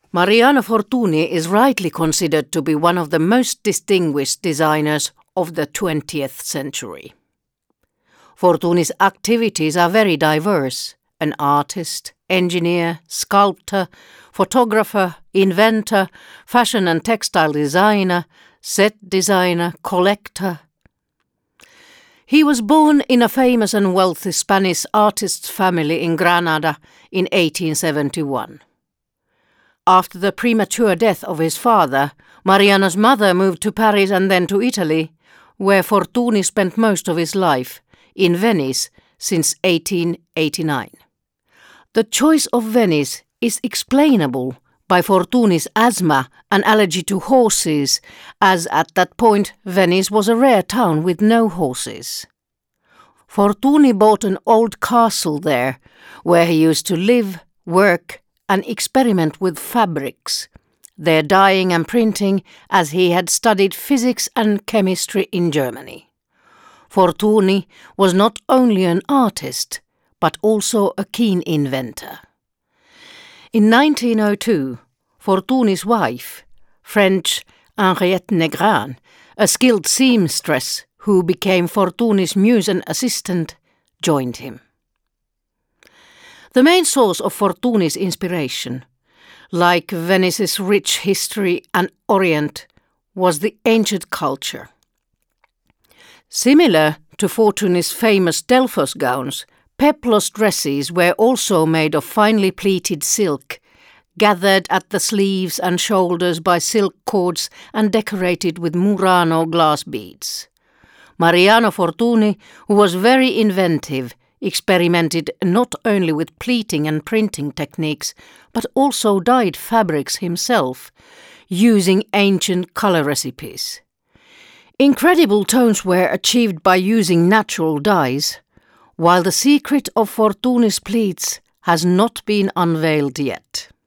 Mariano Fortuny is rightly considered to be one of the most distinguished designers of the 20th century. Fortuny's activities are very diverse: an artist, engineer, sculptor, photographer, inventor, fashion and textile designer, set designer, collector. He was born in a famous and wealthy Spanish artist's family in Granada in 1871. After the premature death of his father, Mariano's mother moved to Paris and then to Italy, where Fortuny spent most of his life, in Venice since 1889. The choice of Venice is explainable by Fortuny's asthma and allergy to horses, as at that point Venice was a rare town with no horses. Fortuny bought an old castle there, where he used to live, work, and experiment with fabrics, their dyeing and printing, as he had studied physics and chemistry in Germany. Fortuny was not only an artist, but also a keen inventor. In 1902, Fortuny's wife, French Henriette Negrin, a skilled seamstress who became Fortuny's muse and assistant, joined him. The main source of Fortuny's inspiration, like Venice's rich history and Orient, was the ancient culture. Similar to Fortuny's famous Delphos gowns, peplos dresses were also made of finely pleated silk, gathered at the sleeves and shoulders by silk cords and decorated with Murano glass beads. Mariano Fortuny, who was very inventive, experimented not only with pleating and printing techniques, but also dyed fabrics himself, using ancient color recipes. Incredible tones were achieved by using natural dyes, while the secret of Fortuny's pleats has not been unveiled yet.